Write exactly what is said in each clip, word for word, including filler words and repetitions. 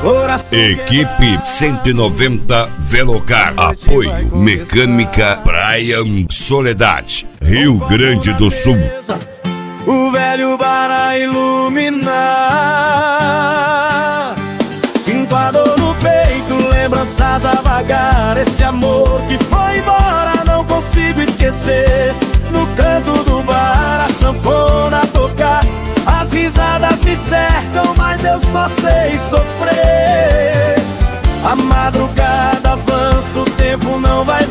Equipe cento e noventa Velocar. Apoio Mecânica Brian Soledade, Rio Grande do Sul. O velho bar a iluminar. Sinto a dor no peito, lembranças a vagar. Esse amor que foi embora não consigo esquecer. No canto do bar a sanfona a tocar. As risadas me cercam, mas eu só sei sofrer. A madrugada avança, o tempo não vai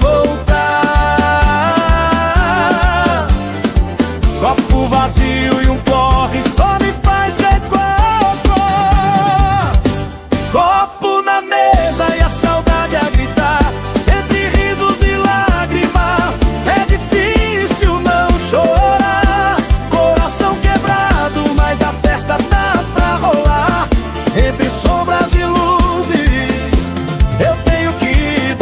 voltar. Copo vazio e um porre só me faz recordar. Copo na mesa e a saudade a gritar. Entre risos e lágrimas é difícil não chorar. Coração quebrado, mas a festa tá pra rolar. Entre sombras e luzes eu tenho que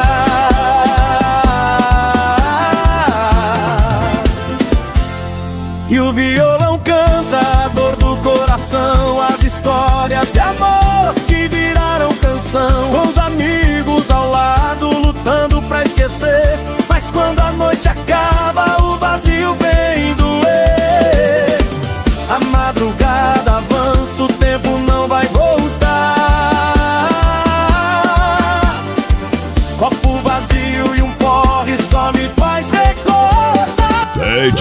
dançar. E o violão canta a dor do coração, as histórias de amor que viraram canção. Com os amigos ao lado lutando pra esquecer, mas quando a noite acaba o vazio vem doer. A madrugada avança, o tempo não vai voltar. Copo vazio e um porre só me faz recordar.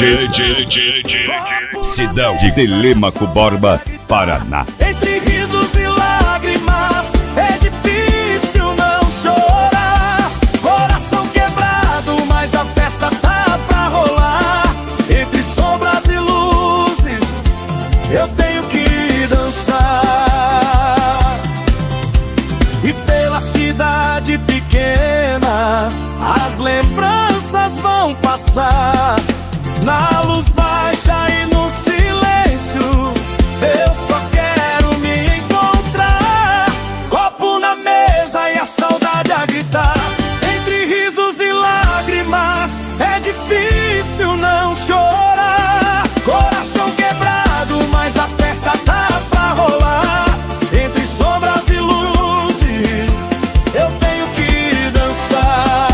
Cidade de Telêmaco Borba, Paraná. Entre risos e lágrimas é difícil não chorar. Coração quebrado, mas a festa tá pra rolar. Entre sombras e luzes eu tenho que dançar. E pela cidade pequena as lembranças vão passar. Na luz baixa e no silêncio eu só quero me encontrar. Copo na mesa e a saudade a gritar. Entre risos e lágrimas é difícil não chorar. Coração quebrado, mas a festa tá pra rolar. Entre sombras e luzes eu tenho que dançar.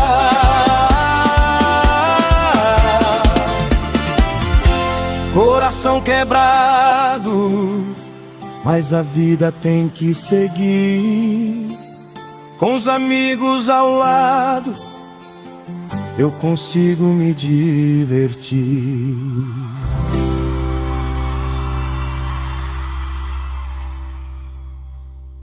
Coração quebrado, mas a vida tem que seguir. Com os amigos ao lado eu consigo me divertir.